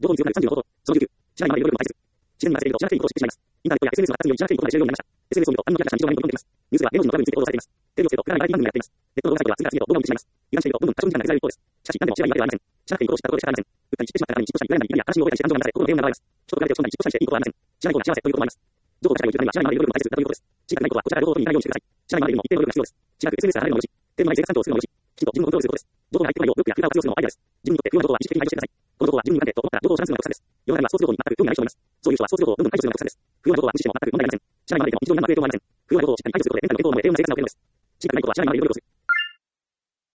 情報に強くなる36報道。その19。知らないままでいろいろ解説。自然にまでしていると知らなくていいことを知ってしまいます。インターネットや SNS の発達により知らなくていいことが重要になりました。SNS を見ると反応や反射が日常に飛び込んでいます。ニュースは芸能人のバブルについて報道されています。テレビをつけると暗いバラエティ番組がやっています。ネットの動画サイトは次から次へと動画を見てしまいます。油断しているとどんどん多少時間が削られる一方です。しかし、何でも知らないわけではありません。知らなくていいことを知ったことでしかありません。うっかり知ってしまったからに嫉妬したり、羨んだり、や新しいものを得たりして感情が乱され、心の平穏が現れます。人と比べて落ち込んだり嫉妬したりしていいことはありません。知らない方が幸せということもあります。情報社会を生きるためには知らないまでいろいろ大切だということです。知りたくないことはこちらから情報を取りに行かないようにしてください。知らないまでにも一定の努力が必要です。知らなく SNS から離れるのもよし、テレビのない生活環境を作るのもよし、きちんと自分をコントロールすることです。情報が入ってこないよう、ブロックやフィルターを活用するのもアイデアです。自分にとって不要な情報は意識的に排除してください。この情報は自分に無関係と思ったら情報を遮断するのが国策です。世の中にはソース情報に全く興味がない人もいます。そういう人はソース情報をどんどん排除するのが国策です。不要な情報は無視しても全く問題ありません。知らないままでも日常に何の影響もありません。不要な情報をしっかり排除することでメンタルの健康も得、英語の成長につながるということです。知りたくないことは知らないままでいろいろする。